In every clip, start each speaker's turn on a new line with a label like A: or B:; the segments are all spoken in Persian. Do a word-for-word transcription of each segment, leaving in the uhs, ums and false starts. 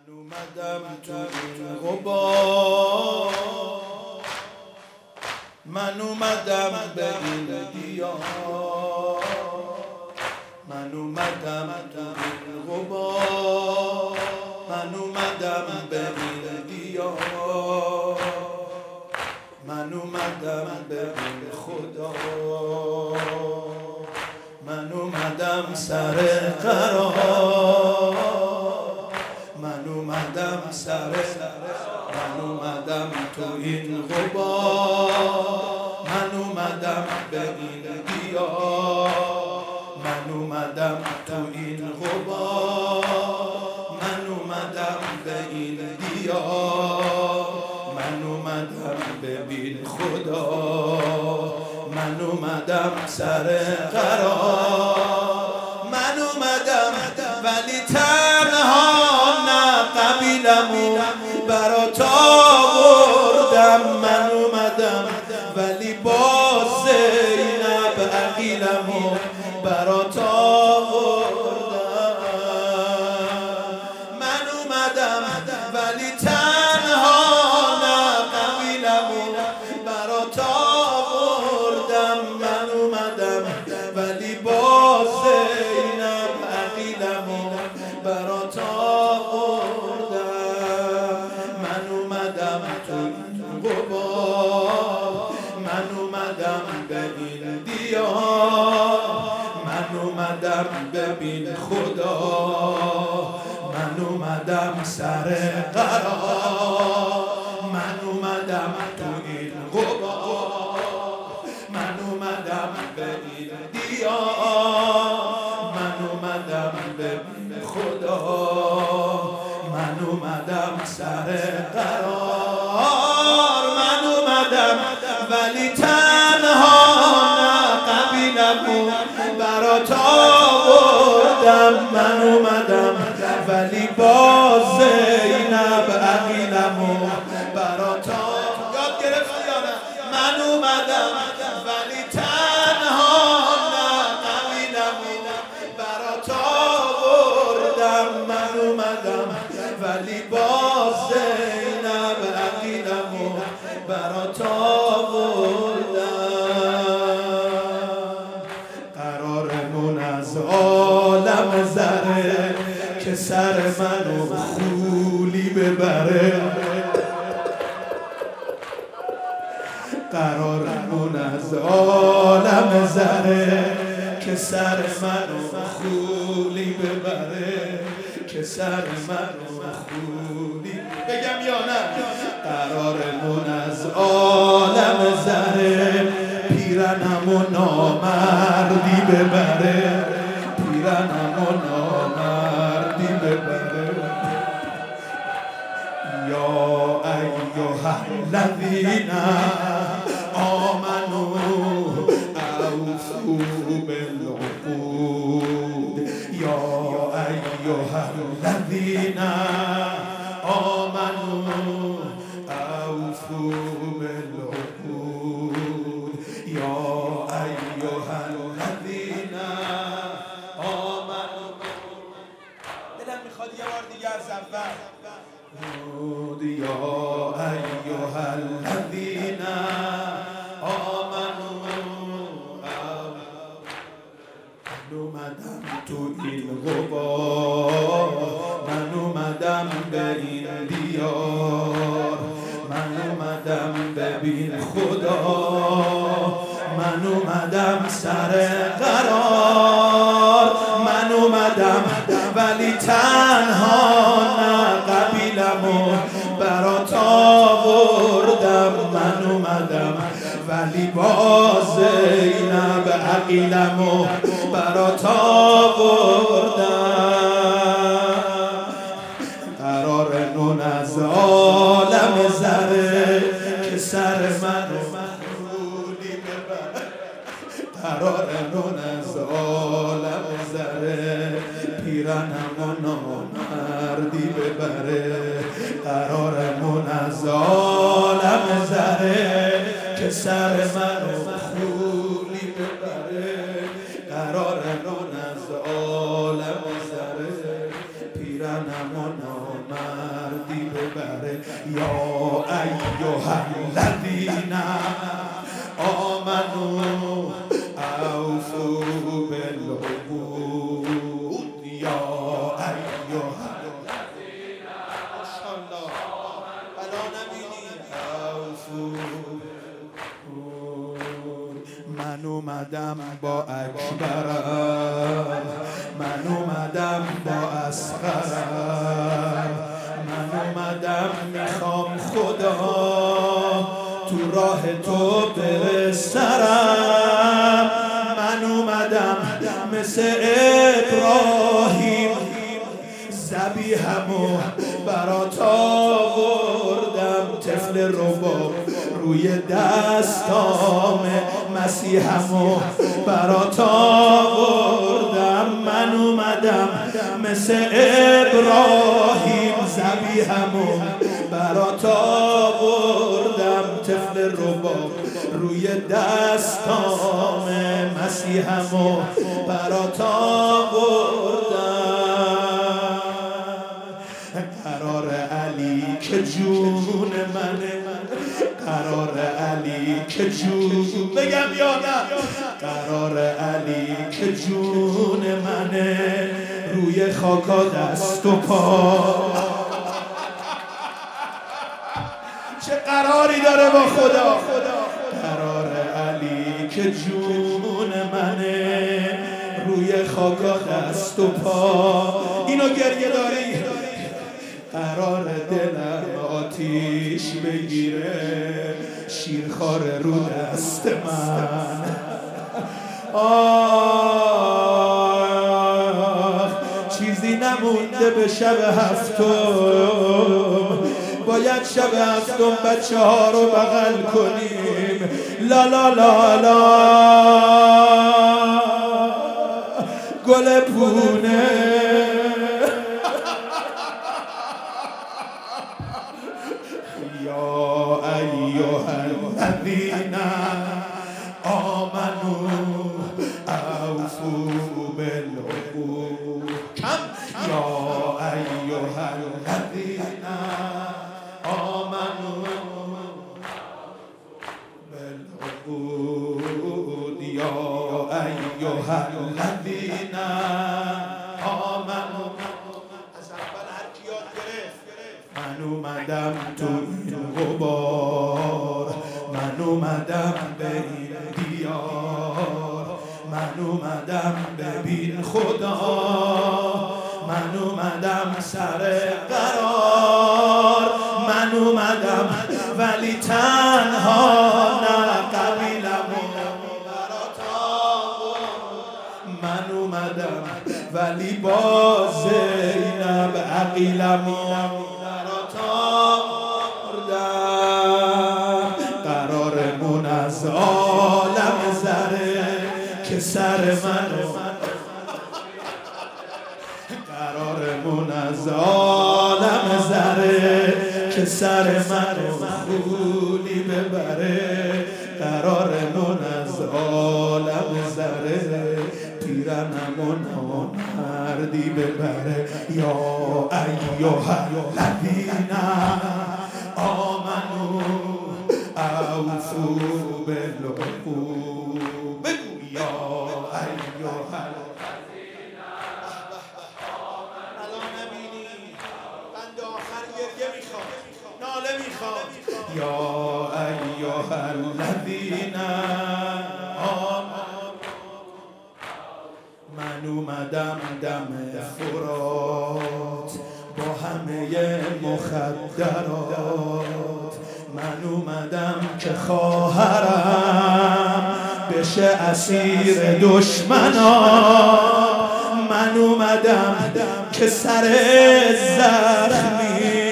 A: اومدم تو این غبار، من اومدم به این دیار، من اومدم تو این غبار، من اومدم به این دیار، من اومدم به این خدا، من اومدم سر قرار، من اومدم سر من اومدم تو این غبار، من اومدم به این دیار، من اومدم تو این غبار، من اومدم به این دیار، من اومدم ببین خدا، من اومدم سر قرار، من اومدم ولی تنها نه، قبیلمو برات آوردم، من اومدم ولی با زینب عقیلمو برات آوردم، من اومدم ولی تنها نه، قبیلمو برات آوردم، من اومدم ولی با زینب عقیلمو برات آوردم، من اومدم تو این غبار، من اومدم به این دیار، من اومدم ببین خدا، من اومدم سر قرار، من اومدم تو این غبار، من اومدم به این دیار، من اومدم ببین خدا، من اومدم سر قرار، من اومدم ولی تنها نه، قبیلمو برات آوردم، من اومدم ولی با زینب عقیلمو برات آوردم، یاد گرفتی یا نه؟ من اومدم ولی تنها نه، قبیلمو برات آوردم، من اومدم ولی با زینب عقیلمو برات آوردم، قرارمون از عالم ذره که سر منو خولی ببره، قرارمون از عالم ذره که سر منو خولی ببره، که سر منو خولی بگم یا نه؟ قرارمون از عالم ذره پیرنمو نامردی ببره، پیرنمو نامردی ببره، یا ایها الذین آمنوا اوفوا بالعقود، یا ایها الذین آمنوا اوفوا بالعقود، یا ایها الذین آمنوا. دلم میخواد یه بار دیگه از اول، یا ایها الذین آمنوا، من اومدم تو این غبار، من اومدم به این دیار، من اومدم ببین خدا، من اومدم سر قرار، من اومدم ولی تنها نه، قبیلمو برات آوردم، من اومدم ولی با زینب عقیلمو برات آوردم، قرار نون از عالم ذره که سر منو خولی ببره، قرار نون از عالم ذره پیرنمو نامردی ببره، قرارمون از عالم ذره که سر منو خولی ببره، قرارمون از عالم ذره پیرنمو نامردی
B: ببره. یا ایها الذین آمنوا اوفوا بالعقود. یا ایها الذین
A: ماشاءالله بلا نبینی
B: من اومدم با اکبرم، من اومدم با اصغرم، من اومدم میخوام خدا تو راه تو برسرم. من اومدم مثل ابراهیم ذبیحمو برات آوردم، طفل رباب روی دستام مسیحمو برات آوردم. من اومدم مثل ابراهیم ذبیحمو برات آوردم، طفل رباب روی دستام مسیحمو برات آوردم. قرار علی که جون منه، قرار علی که جون بگم یا نه، قرار علی که جون منه روی خاکا دست و پا. چه قراری داره با خدا؟ قرار علی که جون منه روی خاکا دست و پا. اینو گریه داری؟ قرار دلم آتیش بگیره شیرخوار رو دست من. آه چیزی نمونده به شب هفتم، باید شب هفتم بچه ها رو بغل کنیم. لا لا لا لا گل پونه یا ایها الذین آمنوا اوفوا بالعقود. کم یا ایها الذین آمنوا بالعقود. یا ایها الذین آمنوا.
A: از اول هر کی یاد گرفت.
B: من اومدم تو این غبار، من اومدم به این دیار، من اومدم ببین خدا، من اومدم سر قرار، من اومدم ولی تنها نه قبیلمو برات آوردم. من اومدم ولی با زینب عقیلمو برات آوردم. قرارمون از عالم زره که سر منو، قرارمون از عالم زره که سر منو خولی ببره. قرارمون از عالم زره پیرنمون مردی ببره. یا ایها الذین آمنوا اوفوا بالعقود. بگو یا ایها الذین آمنوا.
A: الان نبینی بنده آخر گریه میخواد، ناله میخواد.
B: یا ایها الذین آمنوا. من اومدم دم فرات با همه مخدرات، من اومدم که خواهرم بشه اسیر دشمنان، من اومدم که سر زخمی.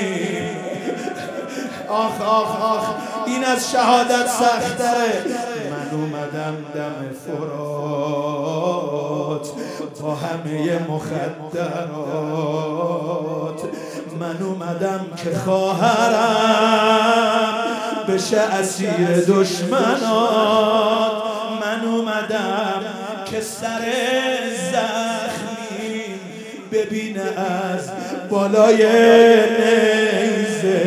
B: آخ آخ آخ این از شهادت سختره. من اومدم دم فرات با همه مخدرات، من اومدم که خواهرم بشه اسیر دشمنات، من اومدم که سر زخمی ببینه از بالای نیزه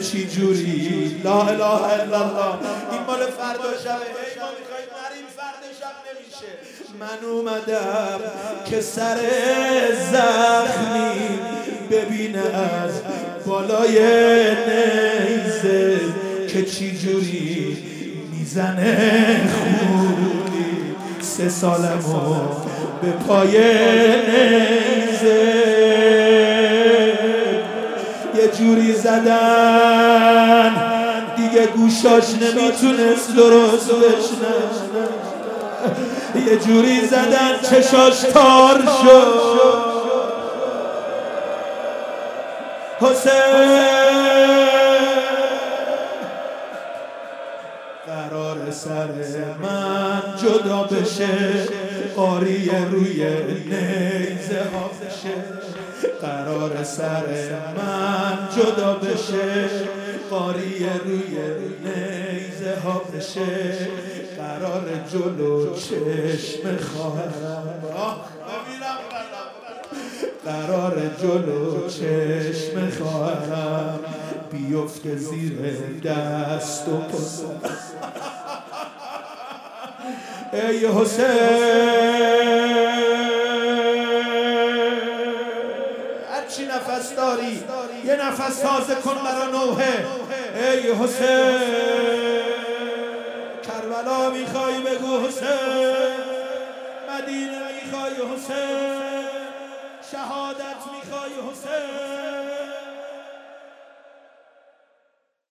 B: چی جوری لا اله الا الله. این مال فردا شبه، ای ما میخوایم نریم فردا شب نمیشه. من اومدم که سر زخمی ببینه از بالای نیزه که چی جوری میزنه خونی سه سالمو به پای نیزه. یه جوری زدن دیگه گوشاش نمیتونست درست بشنه، یه جوری زدن چشاش تار شد. حسین قرار سر من جدا بشه، قاری روی نیزه ها بشه. قرار سر من جدا بشه، قاری روی نیزه ها بشه. قرار جلو چشم خواهرم، قرار جلو چشم خواهرم بیفته زیر دست و پسر. ای حسین هرچی نفس داری یه نفس تازه کن برا نوحه. ای حسین کربلا میخوای بگو حسین، مدینه میخوای حسین، شهادت میخوای حسین.